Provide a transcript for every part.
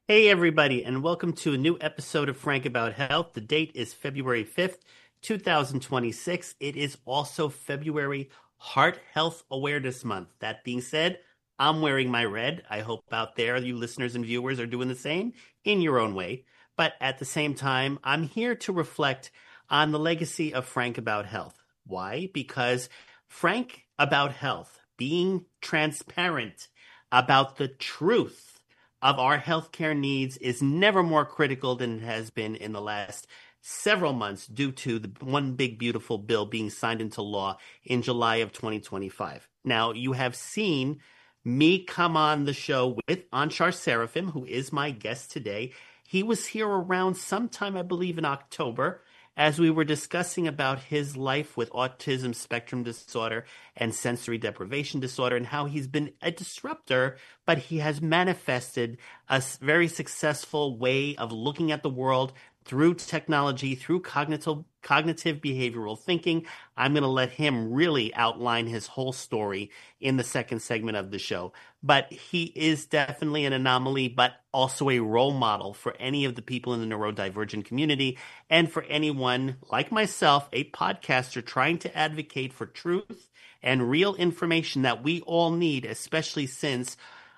Hey, everybody, and welcome to a new episode of Frank About Health. The date is February 5th, 2026. It is also February Heart Health Awareness Month. That being said, I'm wearing my red. I hope out there you listeners and viewers are doing the same in your own way. But at the same time, I'm here to reflect on the legacy of Frank About Health. Why? Because Frank About Health, being transparent about the truth of our healthcare needs is never more critical than it has been in the last several months due to the one big beautiful bill being signed into law in July of 2025. Now, you have seen me come on the show with Anshar Seraphim, who is my guest today. He was here around sometime, I believe, in October, as we were discussing about his life with autism spectrum disorder and sensory deprivation disorder and how he's been a disruptor, but he has manifested a very successful way of looking at the world through technology, through cognitive behavioral thinking. I'm going to let him really outline his whole story in the second segment of the show. But he is definitely an anomaly, but also a role model for any of the people in the neurodivergent community and for anyone like myself, a podcaster trying to advocate for truth and real information that we all need, especially since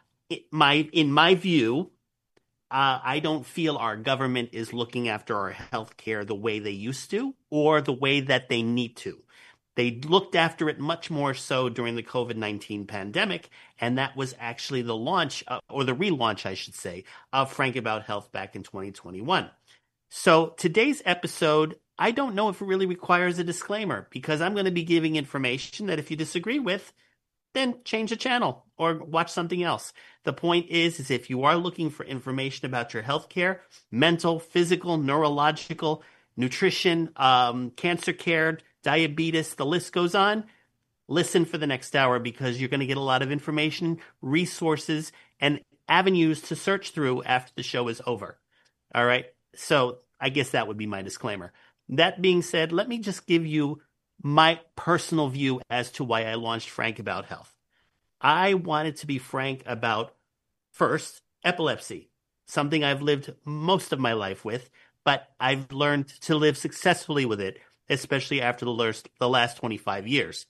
in my view, I don't feel our government is looking after our health care the way they used to or the way that they need to. They looked after it much more so during the COVID-19 pandemic, and that was actually the launch, or the relaunch, I should say, of Frank About Health back in 2021. So today's episode, I don't know if it really requires a disclaimer because I'm going to be giving information that if you disagree with, then change the channel or watch something else. The point is if you are looking for information about your healthcare, mental, physical, neurological, nutrition, cancer care, diabetes, the list goes on, listen for the next hour because you're going to get a lot of information, resources, and avenues to search through after the show is over. All right. So I guess that would be my disclaimer. That being said, let me just give you my personal view as to why I launched Frank About Health. I wanted to be frank about, first, epilepsy, something I've lived most of my life with, but I've learned to live successfully with it, especially after the last 25 years.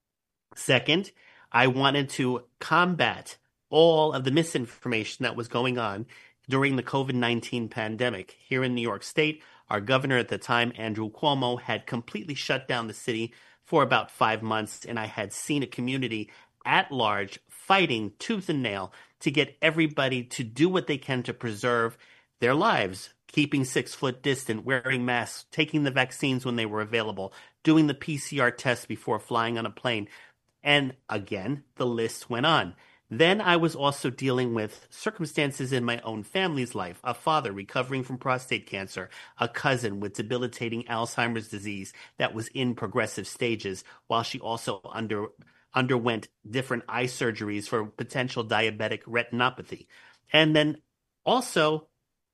Second, I wanted to combat all of the misinformation that was going on during the COVID-19 pandemic. Here in New York State, our governor at the time, Andrew Cuomo, had completely shut down the city for about 5 months, and I had seen a community at large fighting tooth and nail to get everybody to do what they can to preserve their lives, keeping 6-foot distance, wearing masks, taking the vaccines when they were available, doing the PCR test before flying on a plane. And again, the list went on. Then I was also dealing with circumstances in my own family's life, a father recovering from prostate cancer, a cousin with debilitating Alzheimer's disease that was in progressive stages, while she also underwent different eye surgeries for potential diabetic retinopathy. And then also,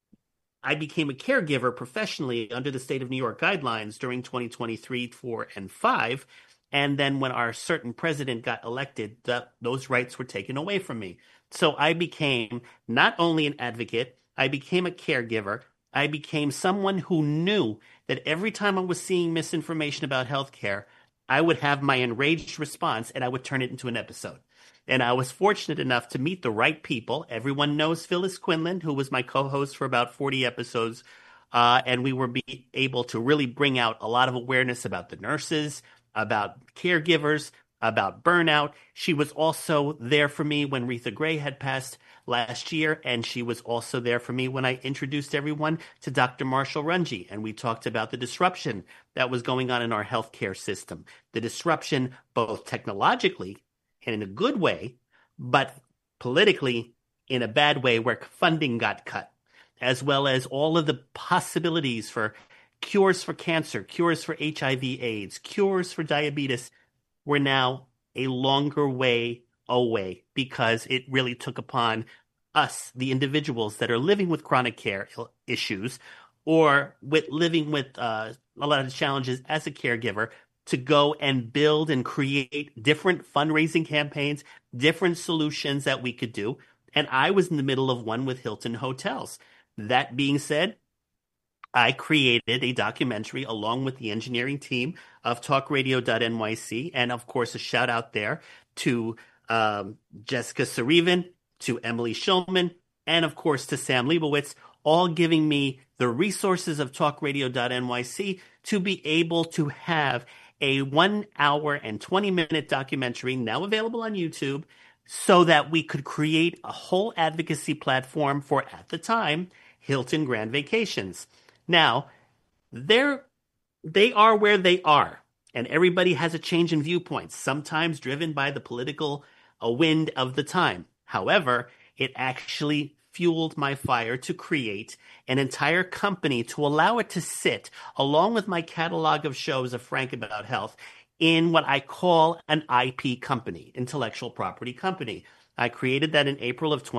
I became a caregiver professionally under the state of New York guidelines during 2023, 4, and 5. And then when our certain president got elected, those rights were taken away from me. So I became not only an advocate, I became a caregiver. I became someone who knew that every time I was seeing misinformation about healthcare, I would have my enraged response and I would turn it into an episode. And I was fortunate enough to meet the right people. Everyone knows Phyllis Quinlan, who was my co-host for about 40 episodes. And we were able to really bring out a lot of awareness about the nurses, about caregivers, about burnout. She was also there for me when Retha Gray had passed last year, and she was also there for me when I introduced everyone to Dr. Marshall Runge, and we talked about the disruption that was going on in our healthcare system. The disruption both technologically and in a good way, but politically in a bad way where funding got cut, as well as all of the possibilities for cures for cancer, cures for HIV/AIDS, cures for diabetes were now a longer way away because it really took upon us, the individuals that are living with chronic care issues or living with a lot of challenges as a caregiver to go and build and create different fundraising campaigns, different solutions that we could do. and I was in the middle of one with Hilton Hotels. That being said, I created a documentary along with the engineering team of talkradio.nyc. And of course, a shout out there to Jessica Sarivan, to Emily Schulman, and of course to Sam Leibowitz, all giving me the resources of talkradio.nyc to be able to have a 1 hour and 20-minute documentary now available on YouTube so that we could create a whole advocacy platform for, at the time, Hilton Grand Vacations. Now, they are where they are, and everybody has a change in viewpoints, sometimes driven by the political wind of the time. However, it actually fueled my fire to create an entire company to allow it to sit, along with my catalog of shows of Frank About Health, in what I call an IP company, intellectual property company. I created that in April of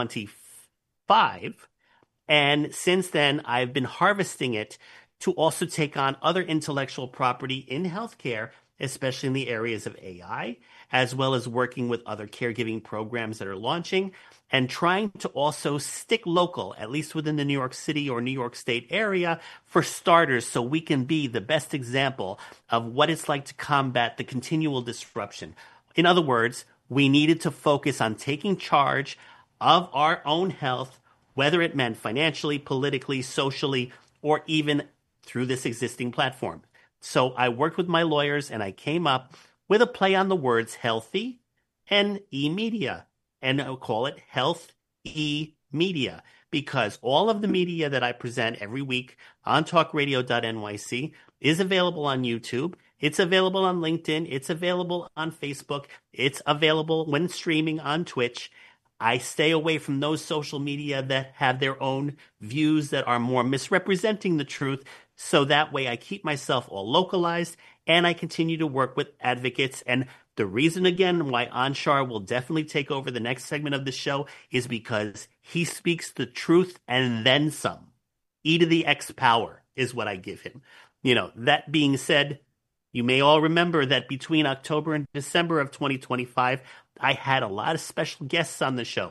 2025. And since then, I've been harvesting it to also take on other intellectual property in healthcare, especially in the areas of AI, as well as working with other caregiving programs that are launching and trying to also stick local, at least within the New York City or New York State area, for starters, so we can be the best example of what it's like to combat the continual disruption. In other words, we needed to focus on taking charge of our own health, whether it meant financially, politically, socially, or even through this existing platform. So I worked with my lawyers and I came up with a play on the words healthy and e-media. And I'll call it Health E-Media, because all of the media that I present every week on talkradio.nyc is available on YouTube. It's available on LinkedIn. It's available on Facebook. It's available when streaming on Twitch. I stay away from those social media that have their own views that are more misrepresenting the truth. So that way I keep myself all localized and I continue to work with advocates. And the reason, again, why Anshar will definitely take over the next segment of the show is because he speaks the truth and then some. E to the X power is what I give him. That being said, you may all remember that between October and December of 2025, I had a lot of special guests on the show.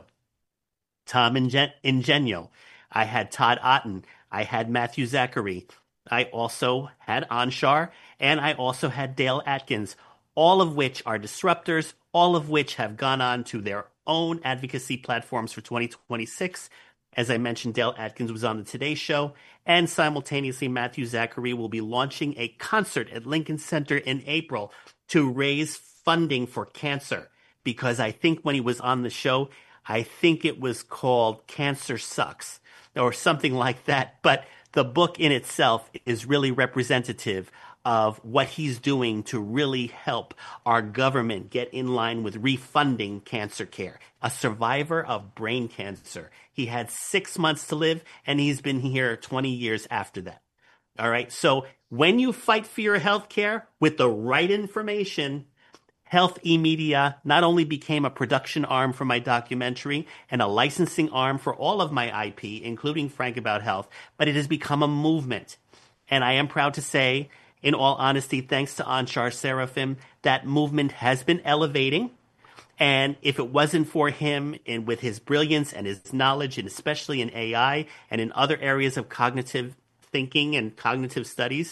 Tom Ingenio. I had Todd Otten. I had Matthew Zachary. I also had Anshar. And I also had Dale Atkins, all of which are disruptors, all of which have gone on to their own advocacy platforms for 2026. As I mentioned, Dale Atkins was on the Today Show, and simultaneously, Matthew Zachary will be launching a concert at Lincoln Center in April to raise funding for cancer, because I think when he was on the show, I think it was called Cancer Sucks or something like that. But the book in itself is really representative of what he's doing to really help our government get in line with refunding cancer care. A survivor of brain cancer. He had 6 months to live, and he's been here 20 years after that. All right. So when you fight for your health care with the right information, Health E-Media not only became a production arm for my documentary and a licensing arm for all of my IP, including Frank About Health, but it has become a movement. And I am proud to say, in all honesty, thanks to Anshar Seraphim, that movement has been elevating. And if it wasn't for him and with his brilliance and his knowledge, and especially in AI and in other areas of cognitive thinking and cognitive studies,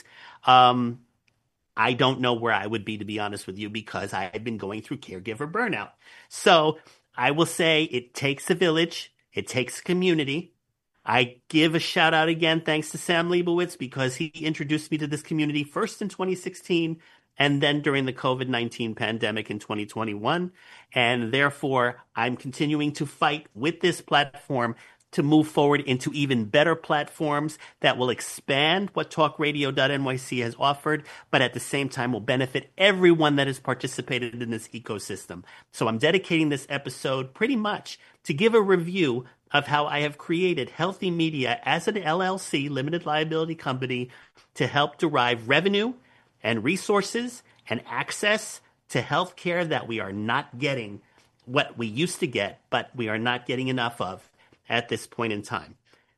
I don't know where I would be, to be honest with you, because I've been going through caregiver burnout. So I will say it takes a village. It takes a community. I give a shout out again, thanks to Sam Leibowitz, because he introduced me to this community first in 2016 and then during the COVID-19 pandemic in 2021. And therefore, I'm continuing to fight with this platform to move forward into even better platforms that will expand what talkradio.nyc has offered, but at the same time will benefit everyone that has participated in this ecosystem. So I'm dedicating this episode pretty much to give a review of how I have created Health E-Media as an LLC, limited liability company, to help derive revenue and resources and access to healthcare that we are not getting what we used to get, but we are not getting enough of at this point in time.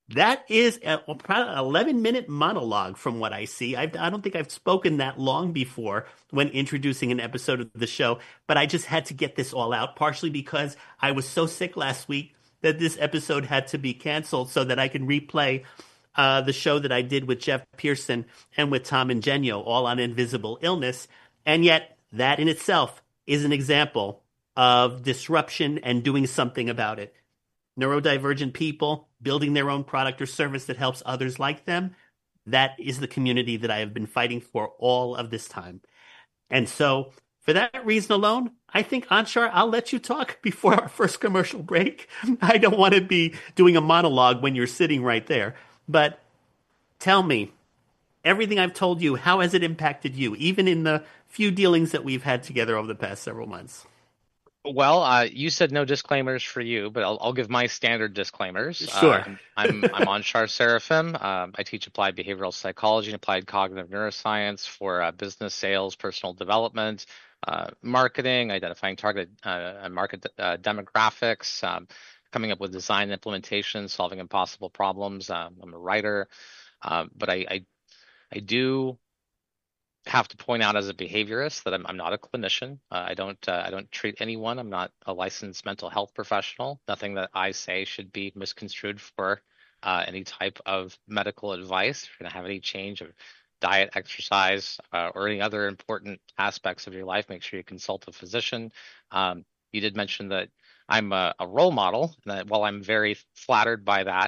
That is probably an 11-minute monologue from what I see. I don't think I've spoken that long before when introducing an episode of the show, but I just had to get this all out, partially because I was so sick last week that this episode had to be canceled so that I can replay the show that I did with Jeff Pearson and with Tom Ingenio, all on invisible illness. And yet, that in itself is an example of disruption and doing something about it. Neurodivergent people building their own product or service that helps others like them. That is the community that I have been fighting for all of this time. And so, for that reason alone, I think, Anshar, I'll let you talk before our first commercial break. I don't want to be doing a monologue when you're sitting right there. But tell me, everything I've told you, how has it impacted you, even in the few dealings that we've had together over the past several months? Well, you said no disclaimers for you, but I'll give my standard disclaimers. Sure. I'm Anshar Seraphim. I teach applied behavioral psychology and applied cognitive neuroscience for business, sales, personal development, marketing, identifying target market demographics, coming up with design implementation, solving impossible problems. I'm a writer, but I do have to point out as a behaviorist that I'm not a clinician. I don't treat anyone. I'm not a licensed mental health professional. Nothing that I say should be misconstrued for any type of medical advice. If you're going to have any change of diet, exercise, or any other important aspects of your life, make sure you consult a physician. You did mention that I'm a role model, and that while I'm very flattered by that,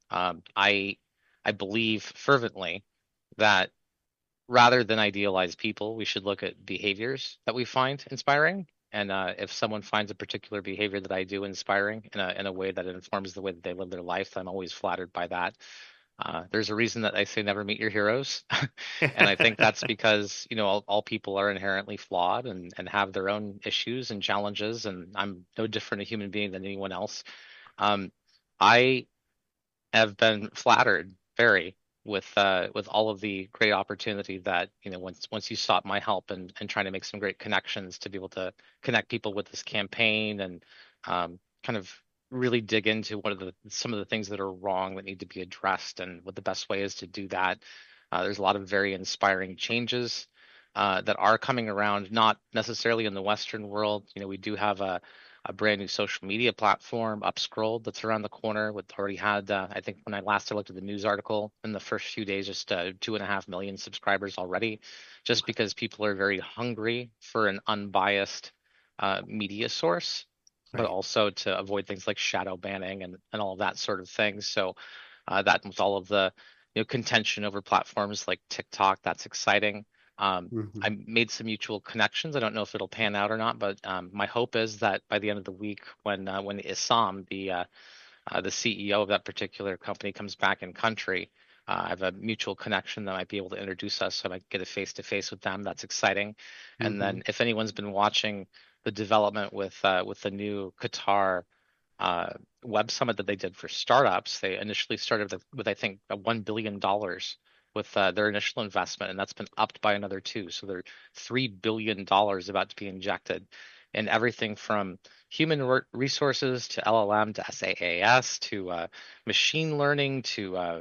I believe fervently that rather than idealize people, we should look at behaviors that we find inspiring. And if someone finds a particular behavior that I do inspiring in a way that informs the way that they live their life, I'm always flattered by that. There's a reason that I say never meet your heroes. And I think that's because, all people are inherently flawed and have their own issues and challenges. And I'm no different a human being than anyone else. I have been flattered very with all of the great opportunity that once you sought my help and trying to make some great connections to be able to connect people with this campaign and kind of really dig into some of the things that are wrong that need to be addressed and what the best way is to do that. There's a lot of very inspiring changes that are coming around, not necessarily in the Western world. We do have a brand new social media platform, Upscrolled, that's around the corner. With already had, I think when I last looked at the news article in the first few days, just 2.5 million subscribers already, just because people are very hungry for an unbiased media source, but also to avoid things like shadow banning and all of that sort of thing. So that with all of the contention over platforms like TikTok, that's exciting. I made some mutual connections. I don't know if it'll pan out or not, but my hope is that by the end of the week, when Issam, the CEO of that particular company, comes back in country, I have a mutual connection that might be able to introduce us, so I might get a face-to-face with them. That's exciting. And then if anyone's been watching the development with the new Qatar web summit that they did for startups, they initially started with I think $1 billion with their initial investment, and that's been upped by another two. So they're $3 billion about to be injected in everything from human resources to LLM to SaaS to machine learning to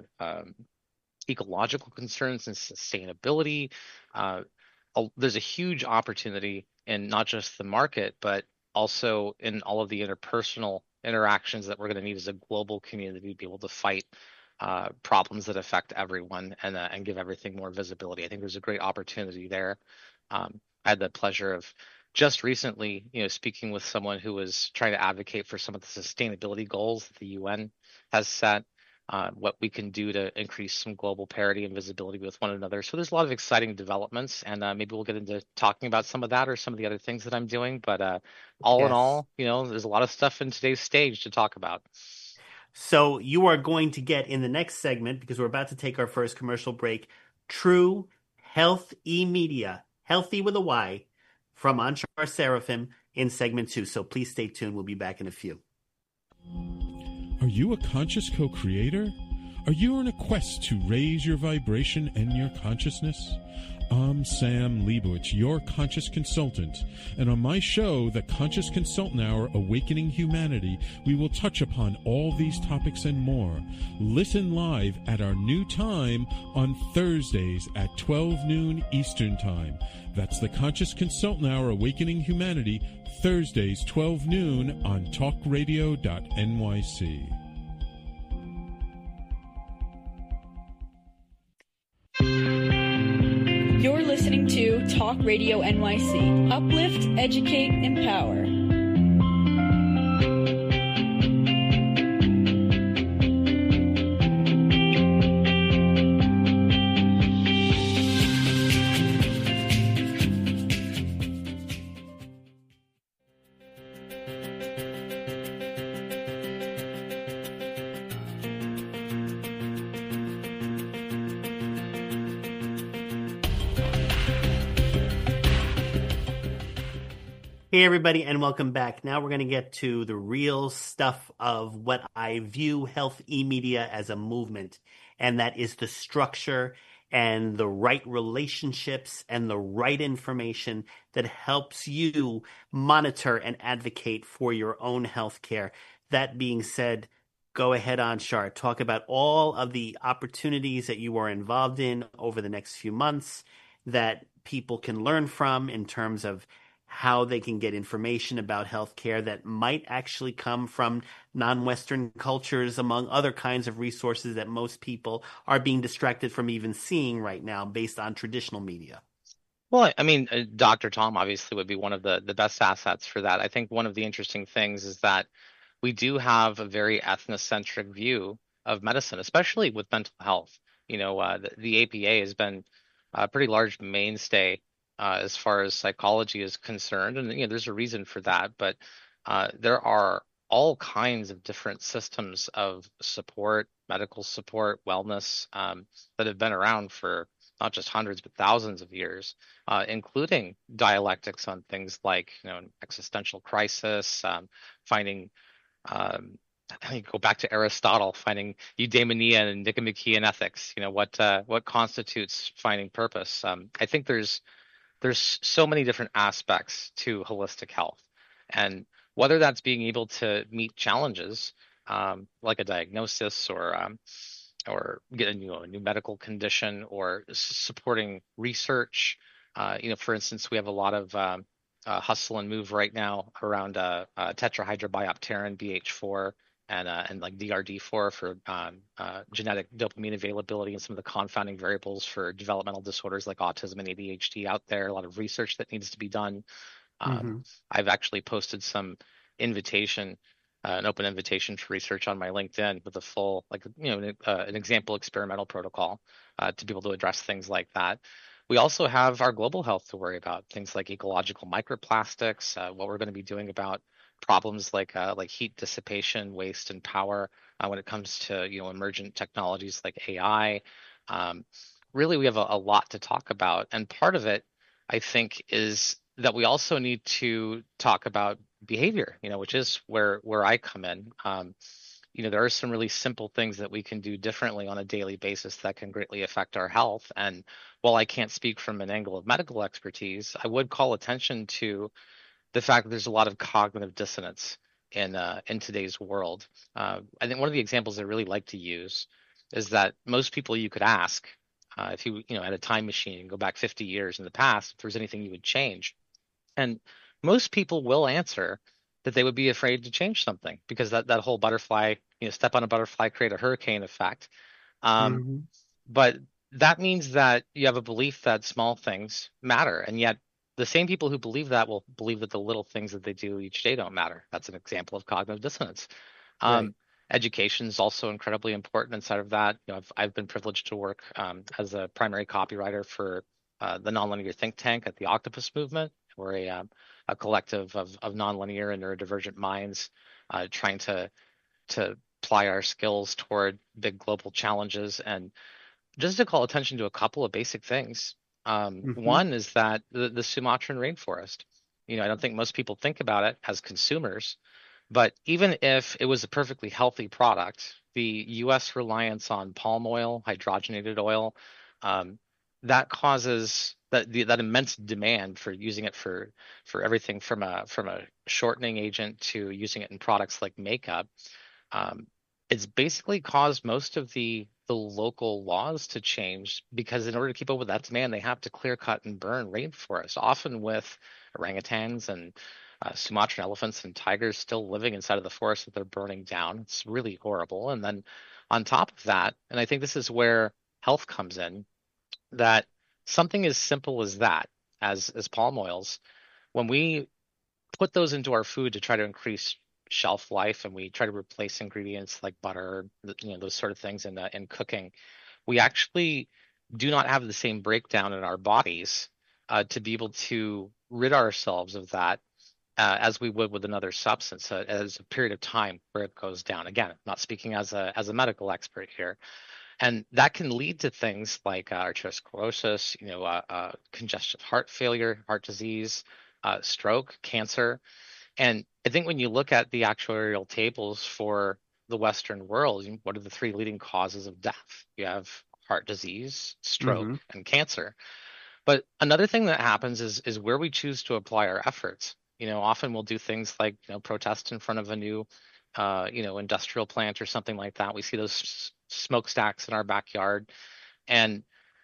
ecological concerns and sustainability. There's a huge opportunity in not just the market, but also in all of the interpersonal interactions that we're going to need as a global community to be able to fight problems that affect everyone and give everything more visibility. I think there's a great opportunity there. I had the pleasure of just recently, speaking with someone who was trying to advocate for some of the sustainability goals that the UN has set, what we can do to increase some global parity and visibility with one another. So there's a lot of exciting developments, and maybe we'll get into talking about some of that or some of the other things that I'm doing. But all in all, there's a lot of stuff in today's stage to talk about. So you are going to get in the next segment, because we're about to take our first commercial break, True Health E-Media, healthy with a Y, from Anshar Seraphim in segment 2. So please stay tuned. We'll be back in a few. Are you a conscious co-creator? Are you on a quest to raise your vibration and your consciousness? I'm Sam Leibowitz, your conscious consultant, and on my show, The Conscious Consultant Hour Awakening Humanity, we will touch upon all these topics and more. Listen live at our new time on Thursdays at 12 noon Eastern Time. That's The Conscious Consultant Hour Awakening Humanity, Thursdays 12 noon on talkradio.nyc. You're listening to Talk Radio NYC. Uplift, educate, empower. Hey, everybody, and welcome back. Now we're going to get to the real stuff of what I view Health e-media as a movement, and that is the structure and the right relationships and the right information that helps you monitor and advocate for your own health care. That being said, go ahead, Anshar. Talk about all of the opportunities that you are involved in over the next few months that people can learn from in terms of how they can get information about healthcare that might actually come from non-Western cultures, among other kinds of resources that most people are being distracted from even seeing right now based on traditional media. Well, I mean, Dr. Tom obviously would be one of the best assets for that. I think one of the interesting things is that we do have a very ethnocentric view of medicine, especially with mental health. You know, the APA has been a pretty large mainstay as far as psychology is concerned, and there's a reason for that. But there are all kinds of different systems of support, medical support, wellness that have been around for not just hundreds but thousands of years, including dialectics on things like existential crisis, finding. I think go back to Aristotle, finding eudaimonia and Nicomachean ethics. What constitutes finding purpose. I think there's so many different aspects to holistic health, and whether that's being able to meet challenges like a diagnosis or get a new medical condition, or supporting research. For instance, we have a lot of hustle and move right now around tetrahydrobiopterin BH4 and like DRD4 for genetic dopamine availability and some of the confounding variables for developmental disorders like autism and ADHD out there. A lot of research that needs to be done. I've actually posted some an open invitation for research on my LinkedIn with a full, an example experimental protocol to be able to address things like that. We also have our global health to worry about, things like ecological microplastics, what we're going to be doing about problems like heat dissipation, waste, and power when it comes to emergent technologies like AI. Really, we have a lot to talk about, and part of it, I think, is that we also need to talk about behavior, which is where I come in. There are some really simple things that we can do differently on a daily basis that can greatly affect our health. And while I can't speak from an angle of medical expertise, I would call attention to the fact that there's a lot of cognitive dissonance in today's world. I think one of the examples I really like to use is that most people you could ask, if you had a time machine and go back 50 years in the past, if there was anything you would change, and most people will answer that they would be afraid to change something because that whole butterfly, step on a butterfly, create a hurricane effect. But that means that you have a belief that small things matter, and yet the same people who believe that will believe that the little things that they do each day don't matter. That's an example of cognitive dissonance. Right. Education is also incredibly important inside of that. I've been privileged to work as a primary copywriter for the Nonlinear Think Tank at the Octopus Movement. We're a collective of nonlinear and neurodivergent minds trying to apply our skills toward big global challenges. And just to call attention to a couple of basic things. One is that the Sumatran rainforest, I don't think most people think about it as consumers, But even if it was a perfectly healthy product, the U.S. reliance on palm oil, hydrogenated oil, um, that causes that immense demand for using it for everything from a shortening agent to using it in products like makeup. Um, it's basically caused most of the local laws to change because in order to keep up with that demand, they have to clear cut and burn rainforests, often with orangutans and Sumatran elephants and tigers still living inside of the forest that they're burning down. It's really horrible. And then on top of that, and I think this is where health comes in, that something as simple as that, as palm oils, when we put those into our food to try to increase shelf life and we try to replace ingredients like butter, those sort of things in cooking, we actually do not have the same breakdown in our bodies to be able to rid ourselves of that as we would with another substance as a period of time where it goes down. Again, I'm not speaking as a medical expert here, and that can lead to things like arteriosclerosis, congestive heart failure, heart disease, stroke, cancer. And I think when you look at the actuarial tables for the Western world, what are the three leading causes of death? You have heart disease, stroke, Hmm. and cancer. But another thing that happens is where we choose to apply our efforts. Often we'll do things like, protest in front of a new, industrial plant or something like that. We see those smokestacks in our backyard. And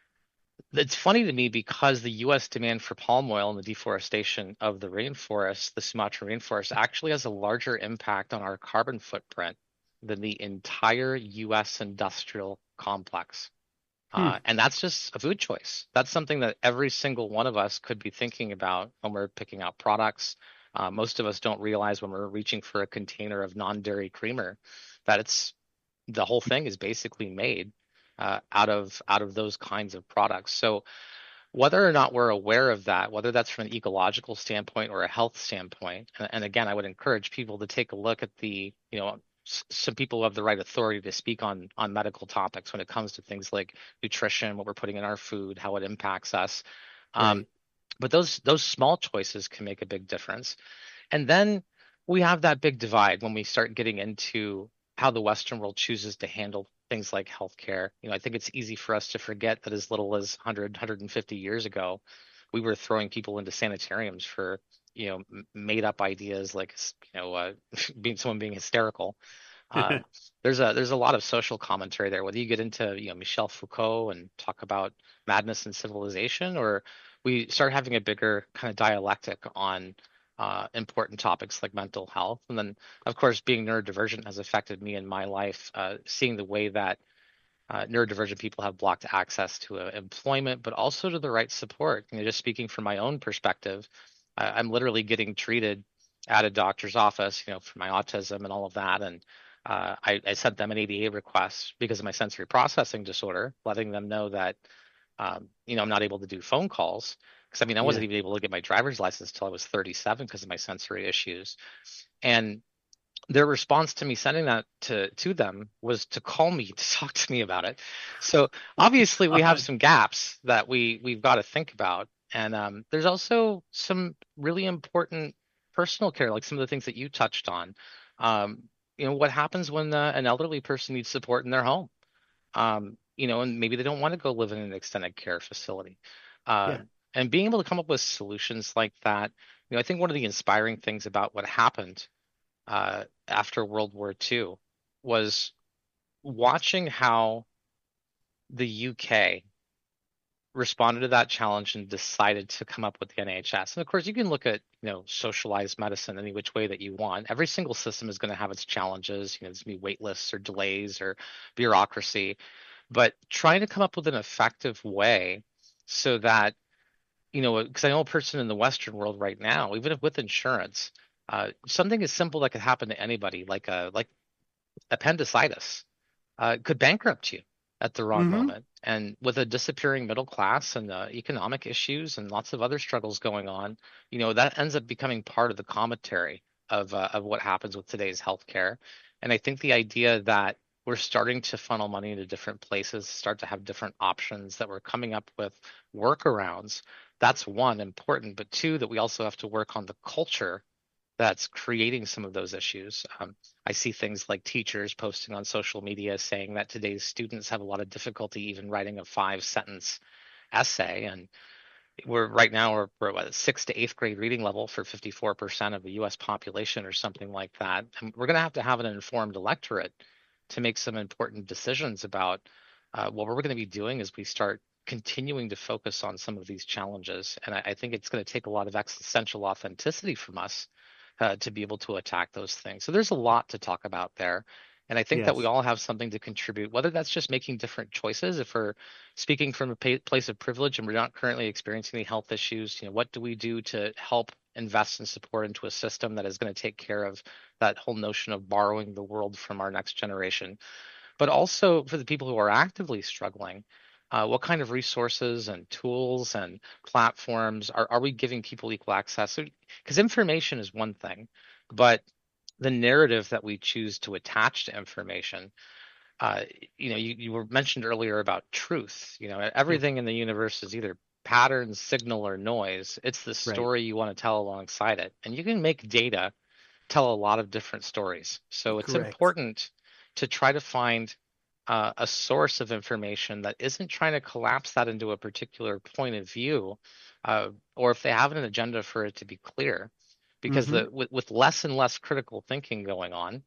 it's funny to me because the U.S. demand for palm oil and the deforestation of the rainforest, the Sumatra rainforest, actually has a larger impact on our carbon footprint than the entire U.S. industrial complex. Hmm. And that's just a food choice. That's something that every single one of us could be thinking about when we're picking out products. Most of us don't realize when we're reaching for a container of non-dairy creamer that the whole thing is basically made out of those kinds of products. So whether or not we're aware of that, whether that's from an ecological standpoint or a health standpoint, and again, I would encourage people to take a look at some people who have the right authority to speak on medical topics when it comes to things like nutrition, what we're putting in our food, how it impacts us. Um, Right. but those small choices can make a big difference. And then we have that big divide when we start getting into how the Western world chooses to handle things like healthcare. I think it's easy for us to forget that as little as 100, 150 years ago, we were throwing people into sanitariums for, made up ideas like, being hysterical. Uh, there's a lot of social commentary there. Whether you get into Michel Foucault and talk about madness and civilization, or we start having a bigger kind of dialectic on important topics like mental health, and then of course being neurodivergent has affected me in my life. Seeing the way that neurodivergent people have blocked access to employment, but also to the right support. Just speaking from my own perspective, I'm literally getting treated at a doctor's office, for my autism and all of that. And I sent them an ABA request because of my sensory processing disorder, letting them know that, I'm not able to do phone calls. Because I Yeah. wasn't even able to get my driver's license until I was 37 because of my sensory issues. And their response to me sending that to them was to call me to talk to me about it. So obviously we have God. some gaps that we've got to think about, and there's also some really important personal care, like some of the things that you touched on. What happens when an elderly person needs support in their home? And maybe they don't want to go live in an extended care facility. Uh, Yeah. and being able to come up with solutions like that, I think one of the inspiring things about what happened after World War II was watching how the UK responded to that challenge and decided to come up with the NHS. And of course, you can look at, socialized medicine any which way that you want. Every single system is going to have its challenges. There's going to be wait lists or delays or bureaucracy, but trying to come up with an effective way so that, because I know a person in the Western world right now, even if with insurance, something as simple that could happen to anybody, like appendicitis, could bankrupt you at the wrong Hmm. moment. And with a disappearing middle class and economic issues and lots of other struggles going on, that ends up becoming part of the commentary of what happens with today's healthcare. And I think the idea that we're starting to funnel money into different places, start to have different options, that we're coming up with workarounds, that's one, important, but two, that we also have to work on the culture that's creating some of those issues. I see things like teachers posting on social media saying that today's students have a lot of difficulty even writing a 5-sentence essay. And we're at what, 6th to 8th grade reading level for 54% of the U.S. population or something like that. And we're going to have an informed electorate to make some important decisions about what we're going to be doing as we start continuing to focus on some of these challenges. And I think it's going to take a lot of existential authenticity from us to be able to attack those things. So there's a lot to talk about there. And I think that we all have something to contribute, whether that's just making different choices. If we're speaking from a place of privilege and we're not currently experiencing any health issues, what do we do to help invest and support into a system that is going to take care of that whole notion of borrowing the world from our next generation? But also for the people who are actively struggling, what kind of resources and tools and platforms are we giving people equal access? Because information is one thing, but the narrative that we choose to attach to information, you were mentioned earlier about truth. Everything in the universe is either pattern, signal, or noise. It's the story you want to tell alongside it. And you can make data tell a lot of different stories. So it's important to try to find a source of information that isn't trying to collapse that into a particular point of view, or if they have an agenda, for it to be clear. Because with less and less critical thinking going on,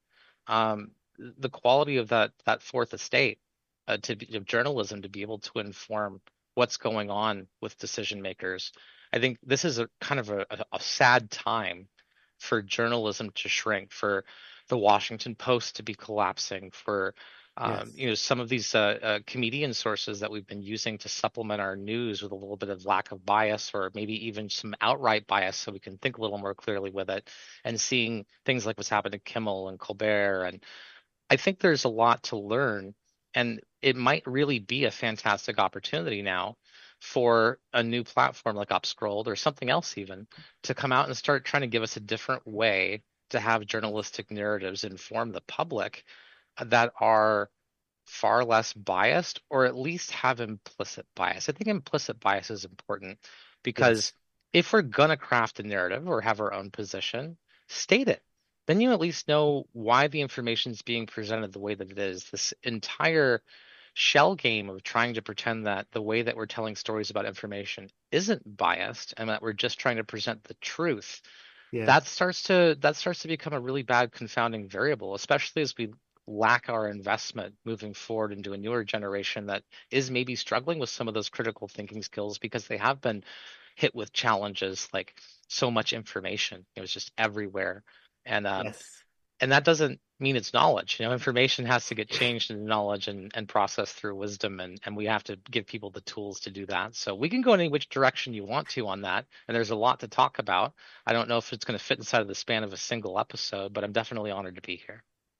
the quality of that fourth estate of journalism to be able to inform what's going on with decision makers, I think this is a kind of a sad time for journalism to shrink, for the Washington Post to be collapsing, for some of these comedian sources that we've been using to supplement our news with a little bit of lack of bias, or maybe even some outright bias, so we can think a little more clearly with it, and seeing things like what's happened to Kimmel and Colbert. And I think there's a lot to learn, and it might really be a fantastic opportunity now for a new platform like Upscrolled or something else even to come out and start trying to give us a different way to have journalistic narratives inform the public that are far less biased, or at least have implicit bias. I think implicit bias is important because if we're going to craft a narrative or have our own position, state it. Then you at least know why the information is being presented the way that it is. This entire shell game of trying to pretend that the way that we're telling stories about information isn't biased and that we're just trying to present the truth, that starts to become a really bad confounding variable, especially as we lack our investment moving forward into a newer generation that is maybe struggling with some of those critical thinking skills because they have been hit with challenges like so much information. It was just everywhere. And and that doesn't mean it's knowledge. Information has to get changed into knowledge and processed through wisdom, and we have to give people the tools to do that. So we can go in any which direction you want to on that, and there's a lot to talk about. I don't know if it's going to fit inside of the span of a single episode, but I'm definitely honored to be here.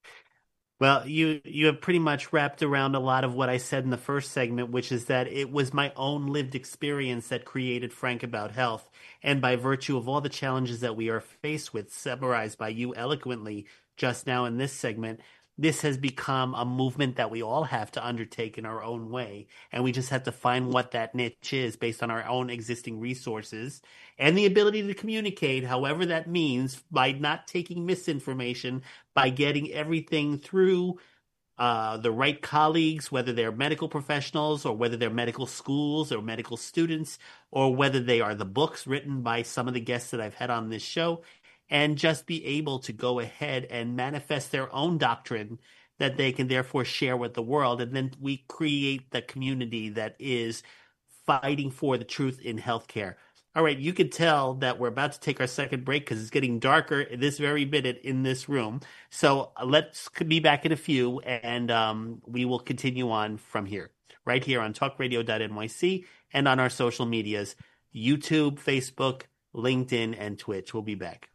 Well, you have pretty much wrapped around a lot of what I said in the first segment, which is that it was my own lived experience that created Frank About Health. And by virtue of all the challenges that we are faced with, summarized by you eloquently just now in this segment, this has become a movement that we all have to undertake in our own way. And we just have to find what that niche is based on our own existing resources and the ability to communicate, however that means, by not taking misinformation, by getting everything through the right colleagues, whether they're medical professionals or whether they're medical schools or medical students, or whether they are the books written by some of the guests that I've had on this show, and just be able to go ahead and manifest their own doctrine that they can therefore share with the world. And then we create the community that is fighting for the truth in healthcare. All right, you can tell that we're about to take our second break because it's getting darker this very minute in this room. So let's be back in a few, and we will continue on from here, right here on talkradio.nyc and on our social medias, YouTube, Facebook, LinkedIn, and Twitch. We'll be back.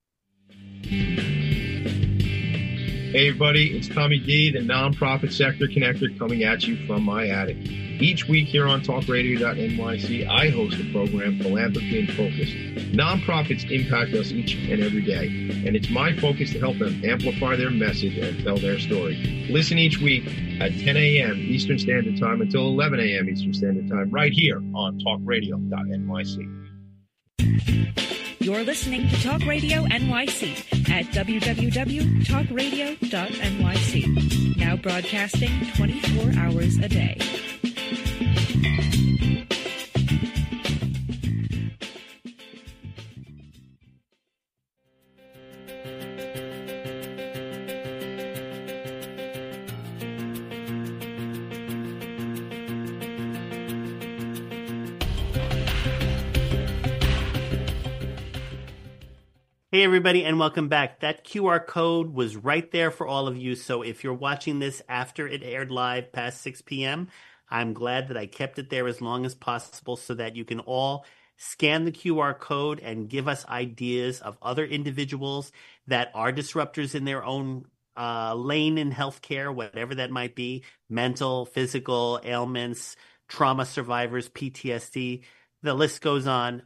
Hey everybody, it's Tommy D, the nonprofit sector connector, coming at you from my attic. Each week here on talkradio.nyc, I host the program Philanthropy in Focus. Nonprofits impact us each and every day, and it's my focus to help them amplify their message and tell their story. Listen each week at 10 a.m. Eastern Standard Time until 11 a.m. Eastern Standard Time, right here on talkradio.nyc. You're listening to Talk Radio NYC at www.talkradio.nyc. Now broadcasting 24 hours a day. Hey, everybody, and welcome back. That QR code was right there for all of you. So if you're watching this after it aired live past 6 p.m., I'm glad that I kept it there as long as possible so that you can all scan the QR code and give us ideas of other individuals that are disruptors in their own lane in healthcare, whatever that might be, mental, physical ailments, trauma survivors, PTSD. The list goes on,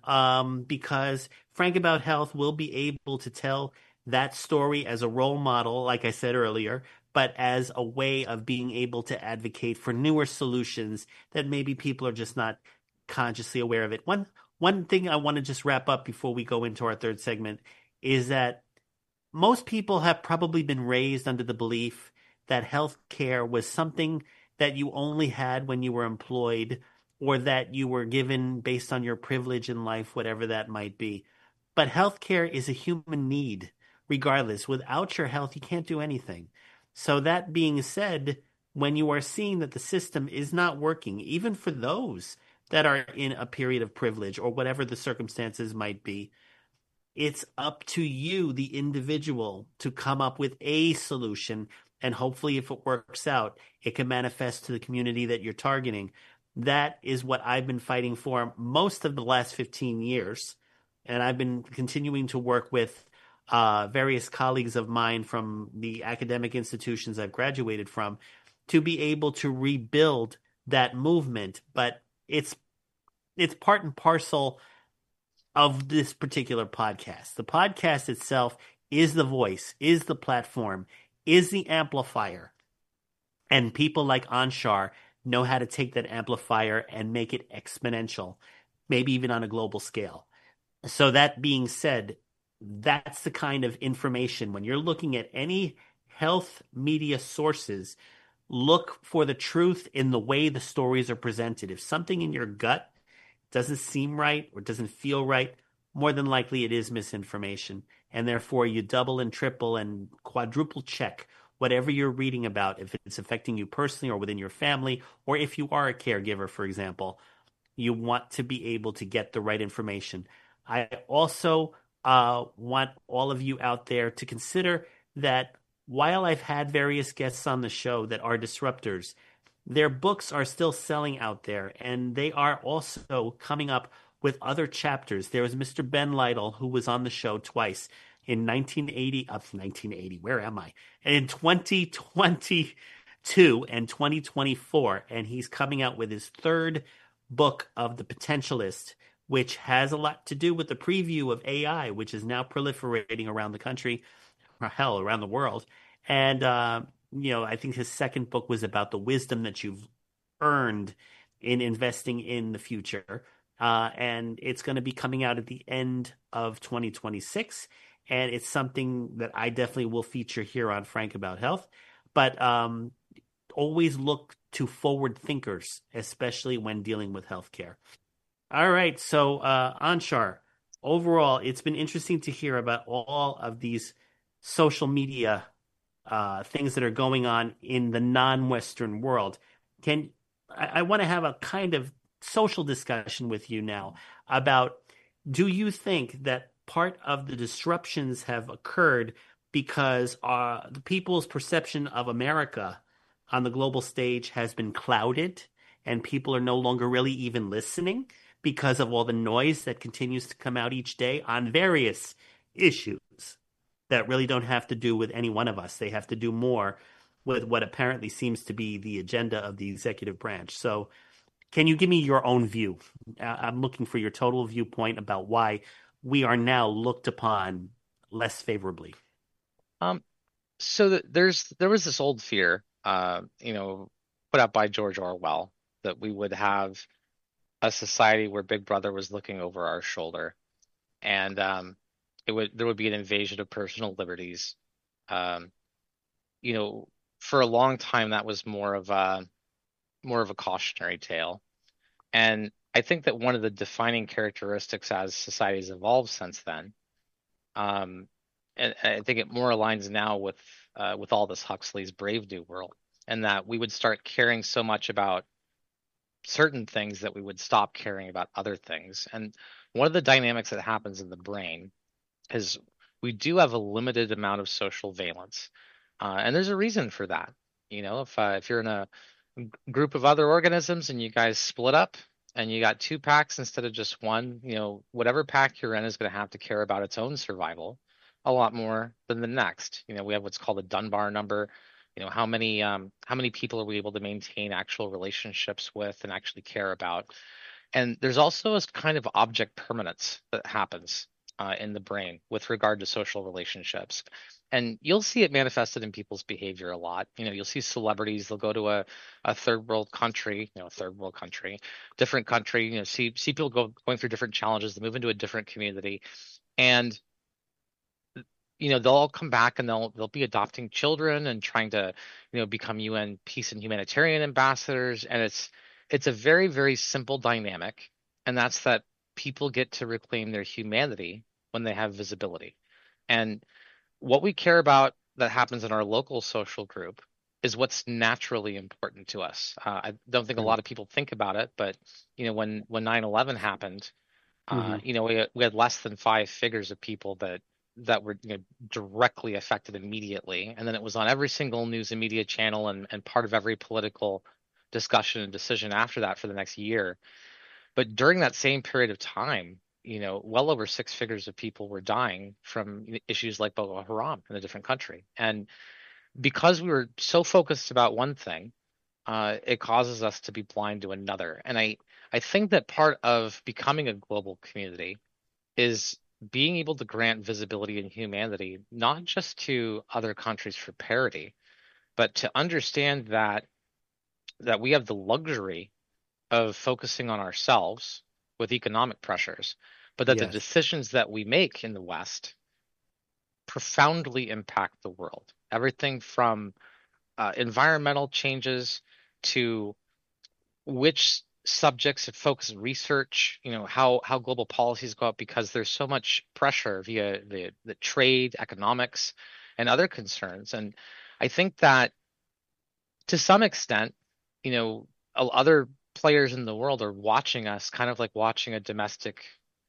because Frank About Health will be able to tell that story as a role model, like I said earlier, but as a way of being able to advocate for newer solutions that maybe people are just not consciously aware of it. One thing I want to just wrap up before we go into our third segment is that most people have probably been raised under the belief that healthcare was something that you only had when you were employed, or that you were given based on your privilege in life, whatever that might be. But healthcare is a human need, regardless. Without your health, you can't do anything. So that being said, when you are seeing that the system is not working, even for those that are in a period of privilege or whatever the circumstances might be, it's up to you, the individual, to come up with a solution. And hopefully, if it works out, it can manifest to the community that you're targeting. That is what I've been fighting for most of the last 15 years. And I've been continuing to work with various colleagues of mine from the academic institutions I've graduated from to be able to rebuild that movement. But it's part and parcel of this particular podcast. The podcast itself is the voice, is the platform, is the amplifier. And people like Anshar know how to take that amplifier and make it exponential, maybe even on a global scale. So that being said, that's the kind of information. When you're looking at any health media sources, look for the truth in the way the stories are presented. If something in your gut doesn't seem right or doesn't feel right, more than likely it is misinformation. And therefore you double and triple and quadruple check whatever you're reading about, if it's affecting you personally or within your family, or if you are a caregiver, for example. You want to be able to get the right information. I also want all of you out there to consider that while I've had various guests on the show that are disruptors, their books are still selling out there, and they are also coming up with other chapters. There was Mr. Ben Lytle, who was on the show twice. In 1980, where am I? In 2022 and 2024, and he's coming out with his third book of The Potentialist, which has a lot to do with the preview of AI, which is now proliferating around the country, or hell, around the world. And, I think his second book was about the wisdom that you've earned in investing in the future. And it's going to be coming out at the end of 2026. And it's something that I definitely will feature here on Frank About Health. But always look to forward thinkers, especially when dealing with healthcare. All right. So, Anshar, overall, it's been interesting to hear about all of these social media things that are going on in the non-Western world. I want to have a kind of social discussion with you now about, do you think that part of the disruptions have occurred because the people's perception of America on the global stage has been clouded, and people are no longer really even listening because of all the noise that continues to come out each day on various issues that really don't have to do with any one of us? They have to do more with what apparently seems to be the agenda of the executive branch. So can you give me your own view? I'm looking for your total viewpoint about why we are now looked upon less favorably. So there was this old fear, put out by George Orwell, that we would have a society where Big Brother was looking over our shoulder. and there would be an invasion of personal liberties. Um, you know, for a long time that was more of a cautionary tale. And I think that one of the defining characteristics as society's evolved since then, um, and I think it more aligns now with Aldous Huxley's Brave New World, and that we would start caring so much about certain things that we would stop caring about other things. And one of the dynamics that happens in the brain is we do have a limited amount of social valence, and there's a reason for that. If you're in a group of other organisms and you guys split up and you got two packs instead of just one, whatever pack you're in is going to have to care about its own survival a lot more than the next. We have what's called a Dunbar number. How many people are we able to maintain actual relationships with and actually care about? And there's also a kind of object permanence that happens in the brain with regard to social relationships. And you'll see it manifested in people's behavior a lot. You'll see celebrities, they'll go to a third world country, different country, see people going through different challenges, they move into a different community. And they'll all come back and they'll be adopting children and trying to, become UN peace and humanitarian ambassadors. And it's a very, very simple dynamic. And that's that people get to reclaim their humanity when they have visibility. And what we care about that happens in our local social group is what's naturally important to us. I don't think a lot of people think about it, but when 9/11 happened, we had less than five figures of people that were directly affected immediately, and then it was on every single news and media channel and part of every political discussion and decision after that for the next year. But during that same period of time, well over six figures of people were dying from issues like Boko Haram in a different country. And because we were so focused about one thing, it causes us to be blind to another. And I think that part of becoming a global community is being able to grant visibility and humanity, not just to other countries for parity, but to understand that we have the luxury of focusing on ourselves with economic pressures, but that the decisions that we make in the West profoundly impact the world. Everything from environmental changes to which subjects of focus research, how global policies go up, because there's so much pressure via the trade, economics, and other concerns. And I think that to some extent, other players in the world are watching us, kind of like watching a domestic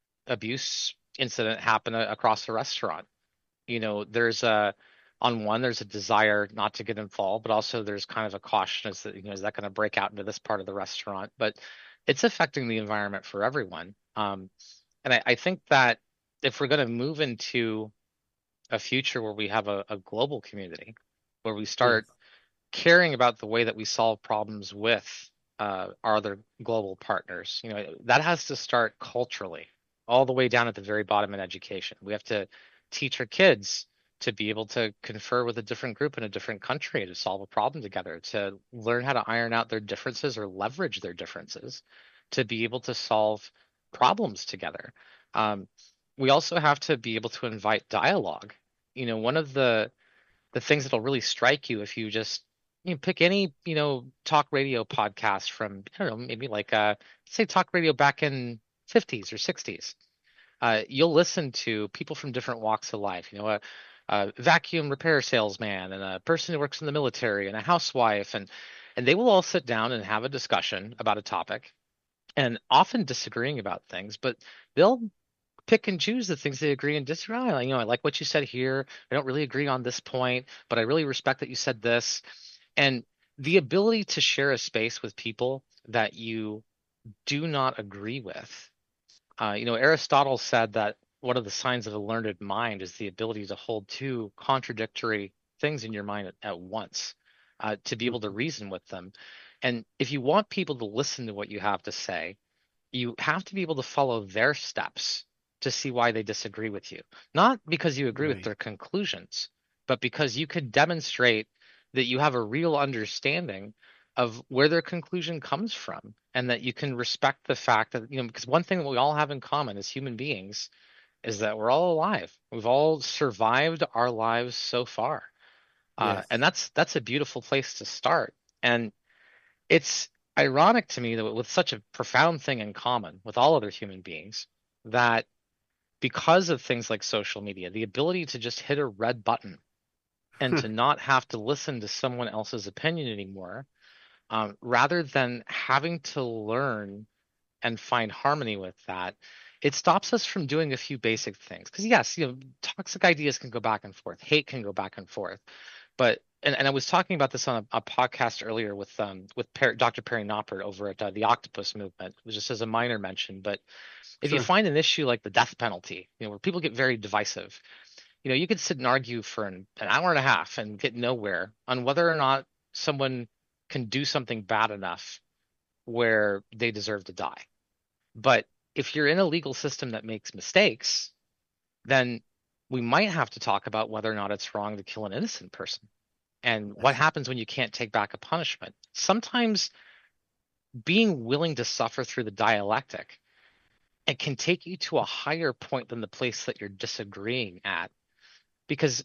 abuse incident happen across a restaurant. There's there's a desire not to get involved, but also there's kind of a caution is that going to break out into this part of the restaurant? But it's affecting the environment for everyone. And I think that if we're going to move into a future where we have a global community, where we start caring about the way that we solve problems with our other global partners, that has to start culturally, all the way down at the very bottom in education. We have to teach our kids to be able to confer with a different group in a different country, to solve a problem together, to learn how to iron out their differences or leverage their differences to be able to solve problems together. We also have to be able to invite dialogue. One of the things that'll really strike you if you just pick any talk radio podcast from, I don't know, maybe like say talk radio back in 50s or 60s. You'll listen to people from different walks of life, a vacuum repair salesman and a person who works in the military and a housewife, and they will all sit down and have a discussion about a topic, and often disagreeing about things, but they'll pick and choose the things they agree and disagree on. I like what you said here. I don't really agree on this point, but I really respect that you said this. And the ability to share a space with people that you do not agree with. Aristotle said that one of the signs of a learned mind is the ability to hold two contradictory things in your mind at once, to be able to reason with them. And if you want people to listen to what you have to say, you have to be able to follow their steps to see why they disagree with you. Not because you agree with their conclusions, but because you could demonstrate that you have a real understanding of where their conclusion comes from, and that you can respect the fact that, because one thing that we all have in common as human beings is that we're all alive. We've all survived our lives so far. Yes. And that's a beautiful place to start. And it's ironic to me that with such a profound thing in common with all other human beings, that because of things like social media, the ability to just hit a red button and to not have to listen to someone else's opinion anymore, rather than having to learn and find harmony with that, it stops us from doing a few basic things. Because yes, toxic ideas can go back and forth, hate can go back and forth, but and I was talking about this on a podcast earlier with Dr. Perry Noppert over at the Octopus Movement, just as a minor mention. But if you Sure. find an issue like the death penalty, where people get very divisive, you could sit and argue for an hour and a half and get nowhere on whether or not someone can do something bad enough where they deserve to die. But if you're in a legal system that makes mistakes, then we might have to talk about whether or not it's wrong to kill an innocent person and what happens when you can't take back a punishment. Sometimes being willing to suffer through the dialectic, it can take you to a higher point than the place that you're disagreeing at, because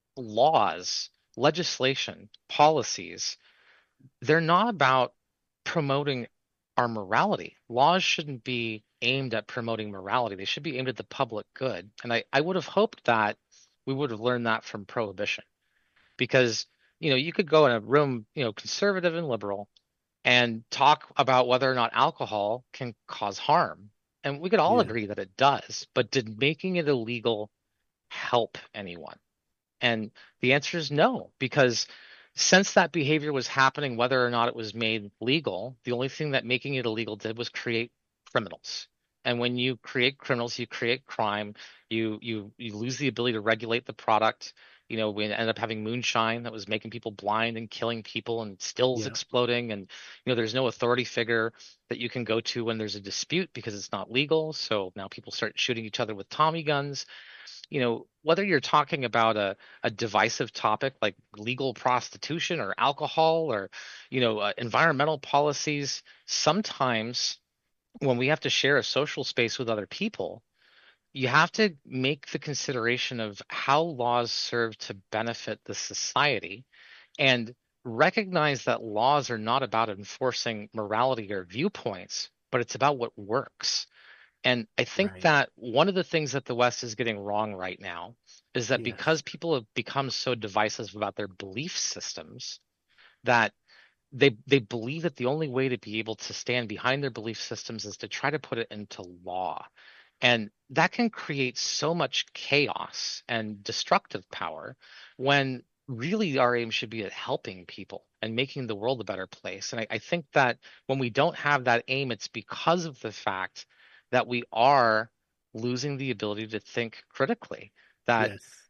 laws, legislation, policies, they're not about promoting our morality. Laws shouldn't be aimed at promoting morality. They should be aimed at the public good. And I would have hoped that we would have learned that from prohibition, because you could go in a room, conservative and liberal, and talk about whether or not alcohol can cause harm. And we could all agree that it does, but did making it illegal help anyone? And the answer is no, because since that behavior was happening, whether or not it was made legal, the only thing that making it illegal did was create criminals. And when you create criminals, you create crime. You lose the ability to regulate the product. We ended up having moonshine that was making people blind and killing people, and stills exploding. And there's no authority figure that you can go to when there's a dispute because it's not legal. So now people start shooting each other with Tommy guns. Whether you're talking about a divisive topic like legal prostitution or alcohol or, environmental policies, sometimes when we have to share a social space with other people, you have to make the consideration of how laws serve to benefit the society, and recognize that laws are not about enforcing morality or viewpoints, but it's about what works. And I think that one of the things that the West is getting wrong right now is that because people have become so divisive about their belief systems, that they believe that the only way to be able to stand behind their belief systems is to try to put it into law. And that can create so much chaos and destructive power, when really our aim should be at helping people and making the world a better place. And I think that when we don't have that aim, it's because of the fact that we are losing the ability to think critically. That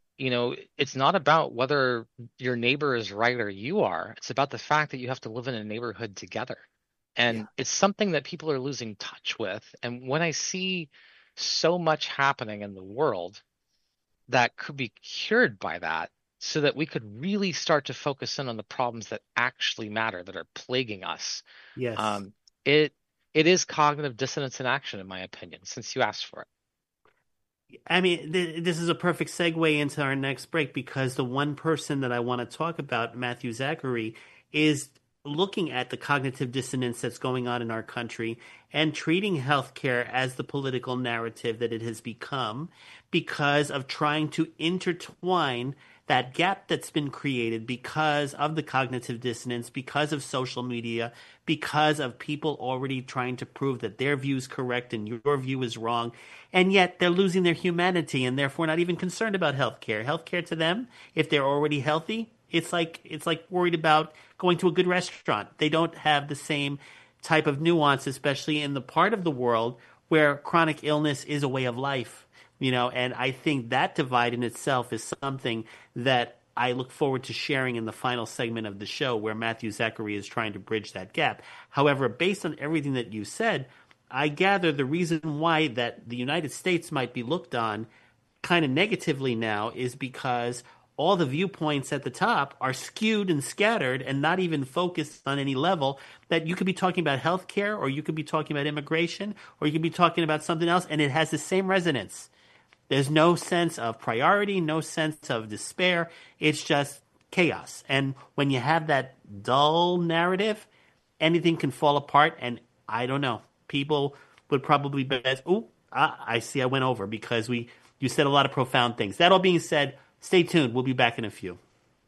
it's not about whether your neighbor is right or you are. It's about the fact that you have to live in a neighborhood together. And it's something that people are losing touch with. And when I see so much happening in the world that could be cured by that, so that we could really start to focus in on the problems that actually matter, that are plaguing us. It is cognitive dissonance in action, in my opinion, since you asked for it. I mean, this is a perfect segue into our next break, because the one person that I want to talk about, Matthew Zachary, is looking at the cognitive dissonance that's going on in our country and treating healthcare as the political narrative that it has become, because of trying to intertwine that gap that's been created because of the cognitive dissonance, because of social media, because of people already trying to prove that their view is correct and your view is wrong. And yet they're losing their humanity and therefore not even concerned about healthcare. Healthcare to them, if they're already healthy, it's like worried about going to a good restaurant. They don't have the same type of nuance, especially in the part of the world where chronic illness is a way of life. And I think that divide in itself is something that I look forward to sharing in the final segment of the show, where Matthew Zachary is trying to bridge that gap. However, based on everything that you said, I gather the reason why that the United States might be looked on kind of negatively now is because all the viewpoints at the top are skewed and scattered and not even focused on any level. That you could be talking about healthcare, or you could be talking about immigration, or you could be talking about something else, and it has the same resonance. There's no sense of priority, no sense of despair. It's just chaos. And when you have that dull narrative, anything can fall apart. And I don't know. People would probably bet, I see I went over because you said a lot of profound things. That all being said, stay tuned. We'll be back in a few.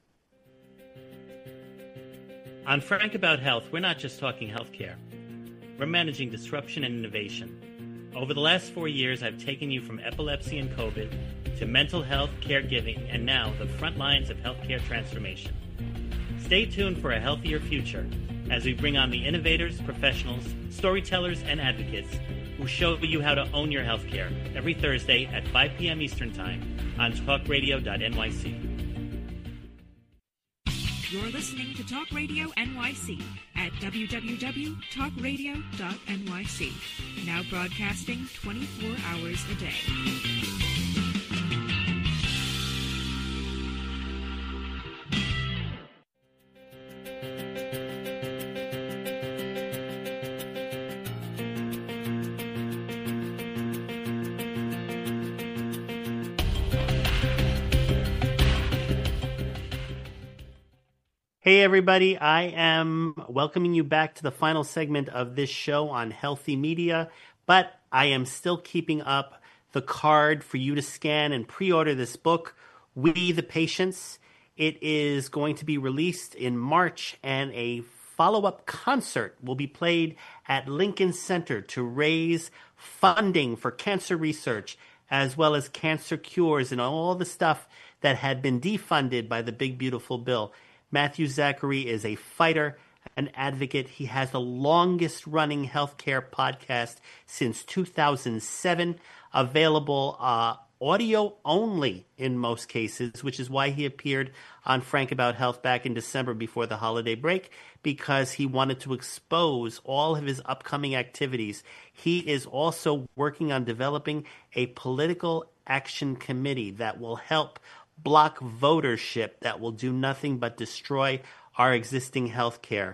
On Frank About Health, we're not just talking healthcare. We're managing disruption and innovation. Over the last 4 years, I've taken you from epilepsy and COVID to mental health, caregiving, and now the front lines of healthcare transformation. Stay tuned for a healthier future as we bring on the innovators, professionals, storytellers, and advocates who show you how to own your healthcare every Thursday at 5 p.m. Eastern Time on talkradio.nyc. You're listening to Talk Radio NYC at www.talkradio.nyc. Now broadcasting 24 hours a day. Hey everybody, I am welcoming you back to the final segment of this show on Healthy Media, but I am still keeping up the card for you to scan and pre-order this book, We the Patients. It is going to be released in March, and a follow-up concert will be played at Lincoln Center to raise funding for cancer research, as well as cancer cures and all the stuff that had been defunded by the big beautiful bill. Matthew Zachary is a fighter, an advocate. He has the longest running healthcare podcast since 2007, available audio only in most cases, which is why he appeared on Frank About Health back in December before the holiday break, because he wanted to expose all of his upcoming activities. He is also working on developing a political action committee that will help block votership, that will do nothing but destroy our existing healthcare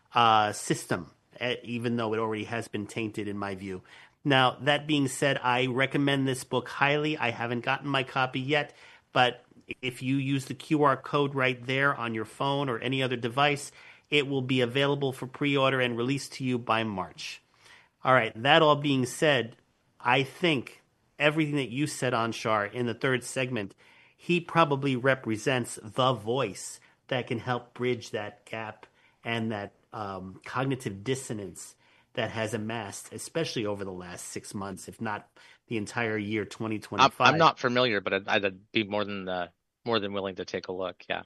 system, even though it already has been tainted in my view. Now, that being said, I recommend this book highly. I haven't gotten my copy yet, but if you use the QR code right there on your phone or any other device, it will be available for pre-order and released to you by March. All right, that all being said, I think everything that you said, Anshar, in the third segment, he probably represents the voice that can help bridge that gap and that cognitive dissonance that has amassed, especially over the last 6 months, if not the entire year 2025. I'm not familiar, but I'd be more than willing to take a look. Yeah.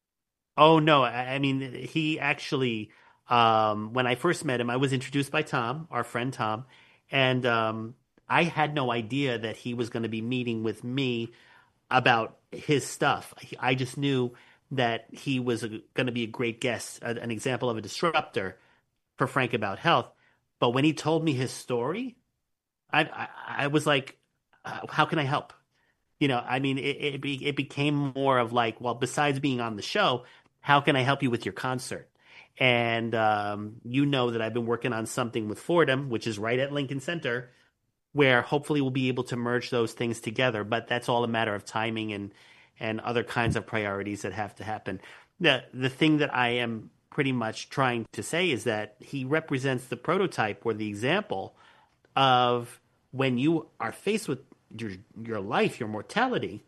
Oh no, I mean, he actually, when I first met him, I was introduced by Tom, our friend Tom, and I had no idea that he was going to be meeting with me about his stuff. I just knew that he was going to be a great guest, an example of a disruptor for Frank About Health. But when he told me his story, I was like, how can I help? You know, I mean, it became more of like, well, besides being on the show, how can I help you with your concert? And you know that I've been working on something with Fordham, which is right at Lincoln Center, where hopefully we'll be able to merge those things together. But that's all a matter of timing and other kinds of priorities that have to happen. The thing that I am pretty much trying to say is that he represents the prototype or the example of when you are faced with your life, your mortality,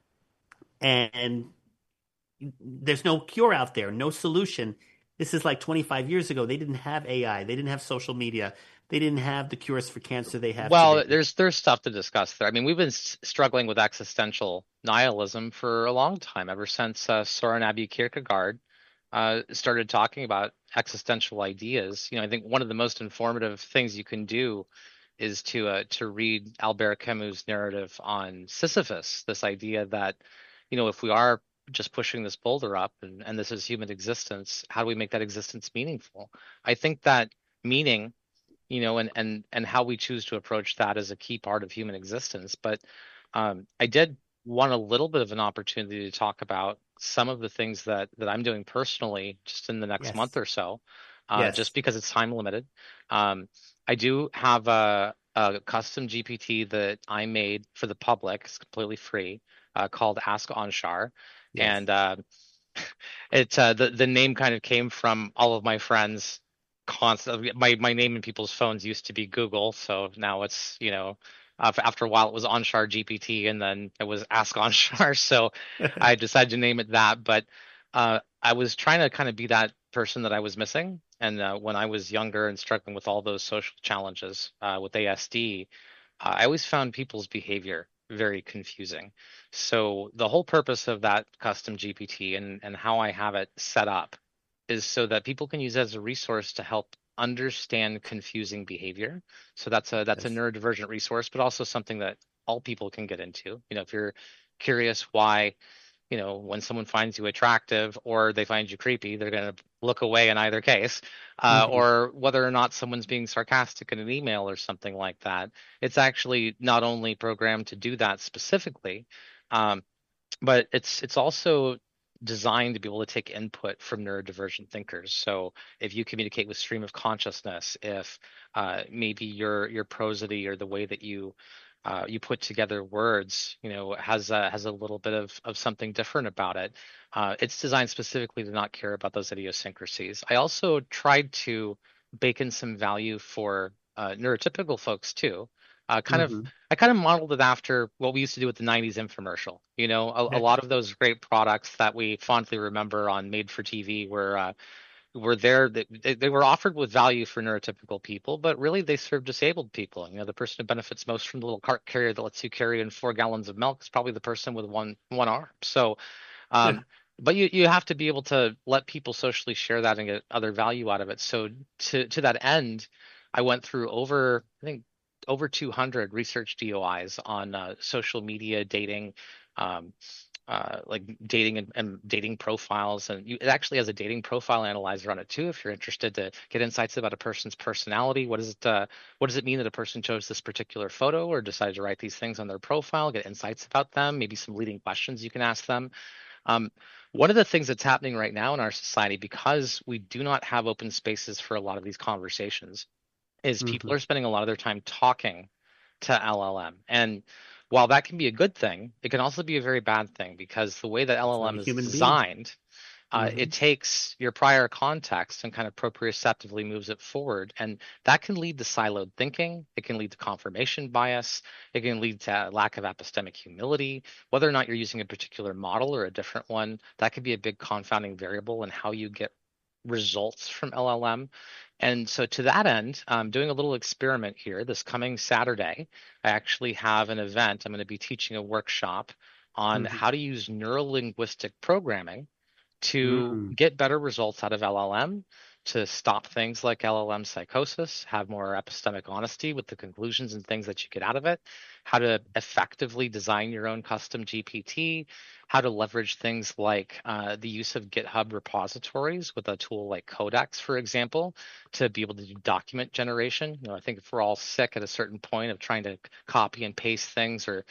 and there's no cure out there, no solution. This is like 25 years ago. They didn't have AI. They didn't have social media. They didn't have the cures for cancer they have today. There's stuff to discuss there. I mean, we've been struggling with existential nihilism for a long time, ever since Søren Abbé Kierkegaard started talking about existential ideas. You know, I think one of the most informative things you can do is to read Albert Camus' narrative on Sisyphus, this idea that, you know, if we are just pushing this boulder up and this is human existence, how do we make that existence meaningful? I think that meaning, you know, and how we choose to approach that is a key part of human existence. But I did want a little bit of an opportunity to talk about some of the things that I'm doing personally just in the next month or so, just because it's time limited. I do have a custom GPT that I made for the public. It's completely free, called Ask Anshar. Yes. And it's the name kind of came from all of my friends. Constantly, my name in people's phones used to be Google, so now it's, after a while it was Anshar GPT, and then it was Ask Anshar. So I decided to name it that. But I was trying to kind of be that person that I was missing. And when I was younger and struggling with all those social challenges with ASD, I always found people's behavior very confusing. So the whole purpose of that custom GPT and how I have it set up is so that people can use it as a resource to help understand confusing behavior. So that's a Yes. neurodivergent resource, but also something that all people can get into. If you're curious why, when someone finds you attractive or they find you creepy, they're going to look away in either case, or whether or not someone's being sarcastic in an email or something like that. It's actually not only programmed to do that specifically, but it's also designed to be able to take input from neurodivergent thinkers. So if you communicate with stream of consciousness, if maybe your prosody or the way that you put together words, has a little bit of something different about it. It's designed specifically to not care about those idiosyncrasies. I also tried to bake in some value for neurotypical folks too. Kind of, Mhm. I kind of modeled it after what we used to do with the '90s infomercial. A lot of those great products that we fondly remember on Made for TV were there. They were offered with value for neurotypical people, but really they serve disabled people. The person who benefits most from the little cart carrier that lets you carry in 4 gallons of milk is probably the person with one arm. So, but you have to be able to let people socially share that and get other value out of it. So to that end, I went through I think over 200 research DOIs on social media dating. Like dating and dating profiles, and it actually has a dating profile analyzer on it too. If you're interested to get insights about a person's personality, what does it mean that a person chose this particular photo or decided to write these things on their profile? Get insights about them, maybe some leading questions you can ask them. One of the things that's happening right now in our society, because we do not have open spaces for a lot of these conversations, is people Mhm. are spending a lot of their time talking to LLM. And while that can be a good thing, it can also be a very bad thing, because the way that It's not a LLM is human being. designed, it Mhm. takes your prior context and kind of proprioceptively moves it forward. And that can lead to siloed thinking. It can lead to confirmation bias. It can lead to lack of epistemic humility. Whether or not you're using a particular model or a different one, that could be a big confounding variable in how you get results from LLM. And so to that end, I'm doing a little experiment here. This coming Saturday, I actually have an event. I'm going to be teaching a workshop on Mhm. how to use neurolinguistic programming to Mhm. get better results out of LLM, to stop things like LLM psychosis, have more epistemic honesty with the conclusions and things that you get out of it, how to effectively design your own custom GPT, how to leverage things like the use of GitHub repositories with a tool like Codex, for example, to be able to do document generation. I think if we're all sick at a certain point of trying to copy and paste things, or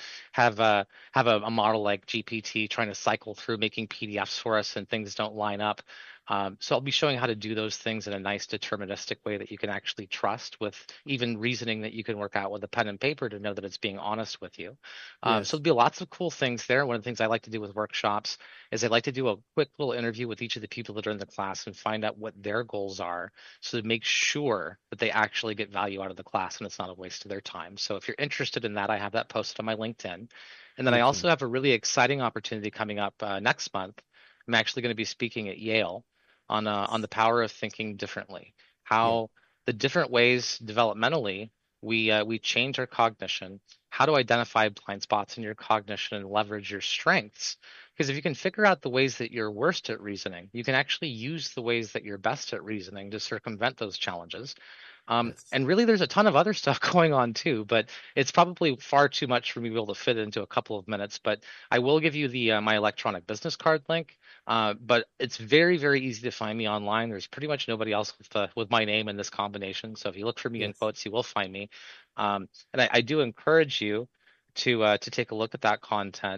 have a model like GPT trying to cycle through making PDFs for us and things don't line up. So I'll be showing how to do those things in a nice deterministic way that you can actually trust, with even reasoning that you can work out with a pen and paper to know that it's being honest with you. So Yes. there'll be lots of cool things there. One of the things I like to do with workshops is I like to do a quick little interview with each of the people that are in the class and find out what their goals are, so to make sure that they actually get value out of the class and it's not a waste of their time. So if you're interested in that, I have that posted on my LinkedIn. And then I Okay. also have a really exciting opportunity coming up next month. I'm actually going to be speaking at Yale on the power of thinking differently, Yeah. how the different ways developmentally we change our cognition, how to identify blind spots in your cognition and leverage your strengths. Because if you can figure out the ways that you're worst at reasoning, you can actually use the ways that you're best at reasoning to circumvent those challenges. Yes. And really, there's a ton of other stuff going on too, but it's probably far too much for me to be able to fit into a couple of minutes. But I will give you the my electronic business card link. But it's very, very easy to find me online. There's pretty much nobody else with my name in this combination. So if you look for me in Yes. quotes, you will find me. And I do encourage you to take a look at that content.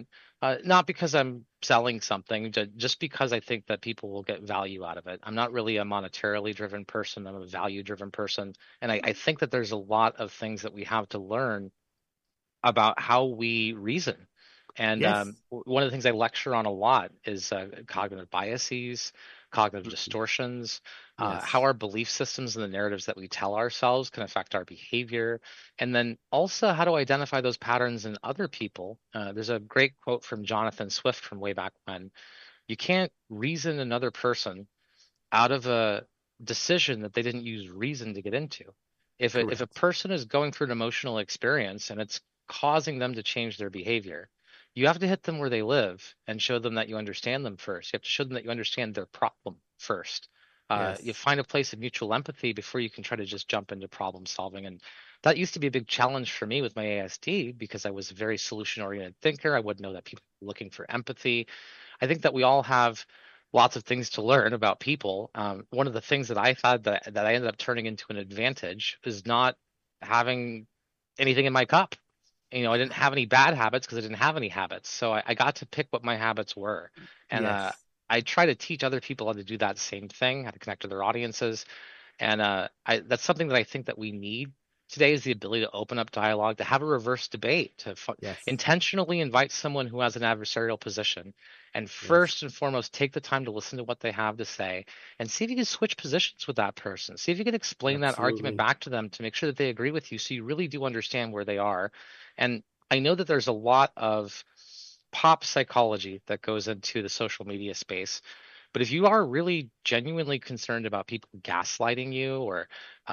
Not because I'm selling something, just because I think that people will get value out of it. I'm not really a monetarily driven person. I'm a value driven person. And I think that there's a lot of things that we have to learn about how we reason. And Yes. one of the things I lecture on a lot is cognitive biases, cognitive distortions, Yes. how our belief systems and the narratives that we tell ourselves can affect our behavior, and then also how to identify those patterns in other people. There's a great quote from Jonathan Swift from way back when: "You can't reason another person out of a decision that they didn't use reason to get into. If a Correct. person is going through an emotional experience and it's causing them to change their behavior, you have to hit them where they live and show them that you understand them first. You have to show them that you understand their problem first. Yes. You find a place of mutual empathy before you can try to just jump into problem solving. And that used to be a big challenge for me with my ASD because I was a very solution oriented thinker. I wouldn't know that people were looking for empathy. I think that we all have lots of things to learn about people. One of the things that I thought that I ended up turning into an advantage is not having anything in my cup. I didn't have any bad habits because I didn't have any habits. So I got to pick what my habits were. And Yes. I try to teach other people how to do that same thing, how to connect to their audiences. And that's something that I think that we need today, is the ability to open up dialogue, to have a reverse debate, to Yes. intentionally invite someone who has an adversarial position, and first and foremost, take the time to listen to what they have to say and see if you can switch positions with that person. See if you can explain that argument Absolutely. back to them to make sure that they agree with you so you really do understand where they are. And I know that there's a lot of pop psychology that goes into the social media space. But if you are really genuinely concerned about people gaslighting you, or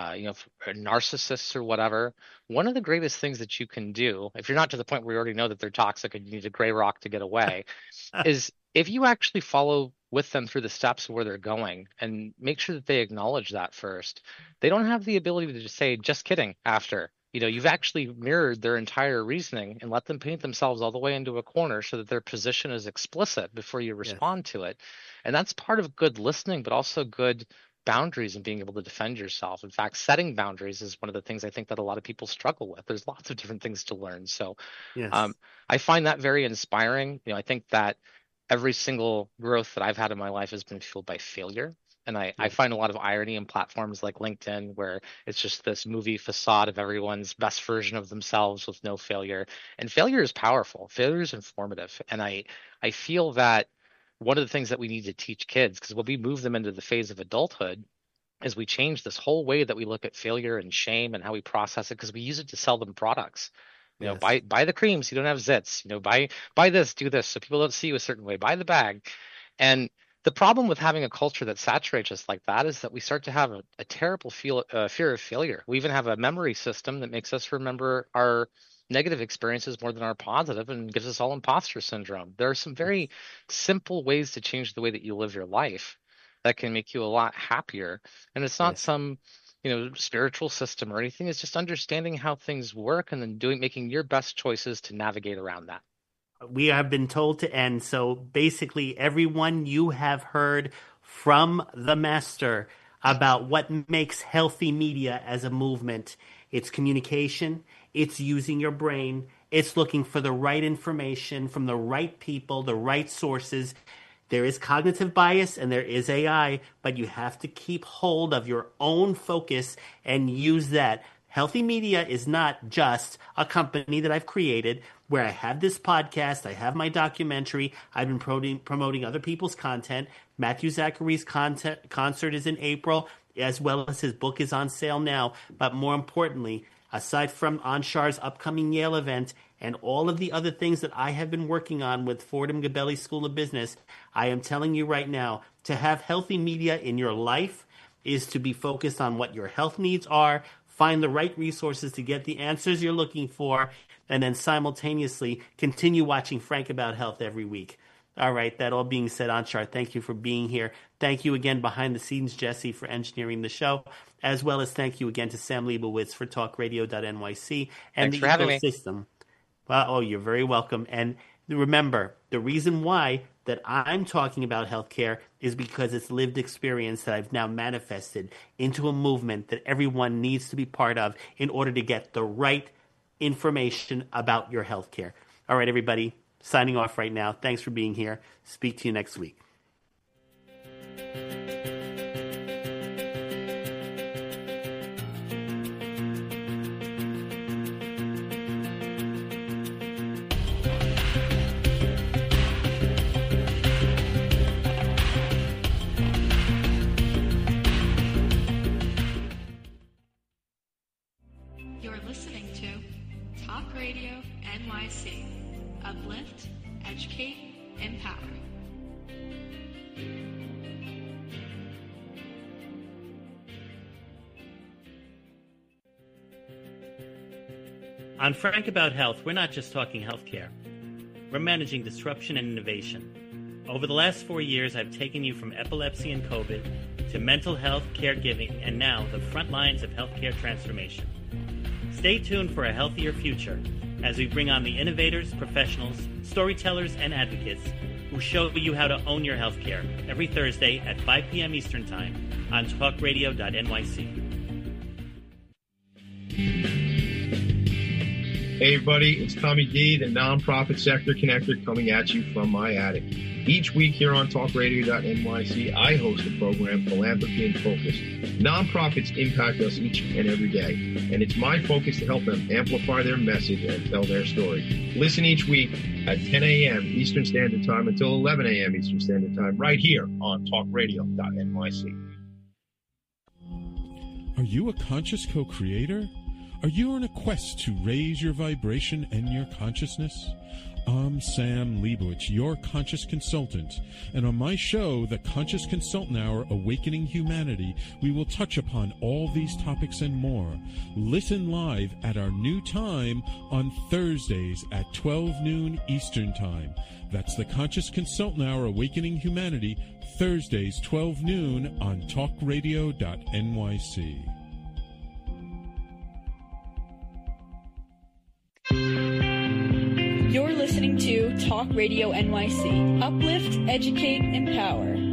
narcissists or whatever, one of the greatest things that you can do, if you're not to the point where you already know that they're toxic and you need a gray rock to get away, is if you actually follow with them through the steps of where they're going and make sure that they acknowledge that first. They don't have the ability to just say, just kidding, after. You've actually mirrored their entire reasoning and let them paint themselves all the way into a corner so that their position is explicit before you respond to it. And that's part of good listening, but also good boundaries and being able to defend yourself. In fact, setting boundaries is one of the things I think that a lot of people struggle with. There's lots of different things to learn. So Yes. I find that very inspiring. I think that every single growth that I've had in my life has been fueled by failure. And I find a lot of irony in platforms like LinkedIn, where it's just this movie facade of everyone's best version of themselves with no failure. And failure is powerful. Failure is informative. And I feel that one of the things that we need to teach kids, because when we move them into the phase of adulthood, is we change this whole way that we look at failure and shame and how we process it, because we use it to sell them products. Yes. Buy the cream so you don't have zits. Buy this, do this, so people don't see you a certain way. Buy the bag. And the problem with having a culture that saturates us like that is that we start to have a terrible fear of failure. We even have a memory system that makes us remember our negative experiences more than our positive, and gives us all imposter syndrome. There are some very simple ways to change the way that you live your life that can make you a lot happier. And it's not some spiritual system or anything. It's just understanding how things work and then making your best choices to navigate around that. We have been told to end. So basically, everyone, you have heard from the master about what makes healthy media as a movement. It's communication. It's using your brain. It's looking for the right information from the right people, the right sources. There is cognitive bias and there is AI, but you have to keep hold of your own focus and use that. Healthy Media is not just a company that I've created where I have this podcast, I have my documentary, I've been promoting other people's content. Matthew Zachary's concert is in April, as well as his book is on sale now. But more importantly, aside from Anshar's upcoming Yale event and all of the other things that I have been working on with Fordham Gabelli School of Business, I am telling you right now, to have healthy media in your life is to be focused on what your health needs are, find the right resources to get the answers you're looking for, and then simultaneously continue watching Frank About Health every week. All right, that all being said, Anshar, thank you for being here. Thank you again behind the scenes, Jesse, for engineering the show, as well as thank you again to Sam Leibowitz for talkradio.nyc and Thanks for having me. ecosystem. Well, you're very welcome. And remember, the reason why that I'm talking about healthcare is because it's lived experience that I've now manifested into a movement that everyone needs to be part of in order to get the right information about your healthcare. All right, everybody, Signing off right now. Thanks for being here. Speak to you next week. You're listening to Talk Radio NYC. Uplift, educate, empower. On Frank About Health, we're not just talking healthcare. We're managing disruption and innovation. Over the last 4 years, I've taken you from epilepsy and COVID to mental health, caregiving, and now the front lines of healthcare transformation. Stay tuned for a healthier future as we bring on the innovators, professionals, storytellers, and advocates who show you how to own your healthcare every Thursday at 5 p.m. Eastern Time on talkradio.nyc. Hey everybody, it's Tommy D, the Nonprofit Sector Connector, coming at you from my attic. Each week here on talkradio.nyc, I host the program Philanthropy in Focus. Nonprofits impact us each and every day, and it's my focus to help them amplify their message and tell their story. Listen each week at 10 a.m. Eastern Standard Time until 11 a.m. Eastern Standard Time, right here on talkradio.nyc. Are you a conscious co-creator? Are you on a quest to raise your vibration and your consciousness? I'm Sam Leibowitz, your conscious consultant, and on my show, The Conscious Consultant Hour, Awakening Humanity, we will touch upon all these topics and more. Listen live at our new time on Thursdays at 12 noon Eastern Time. That's The Conscious Consultant Hour, Awakening Humanity, Thursdays 12 noon on talkradio.nyc. You're listening to Talk Radio NYC. Uplift, educate, empower.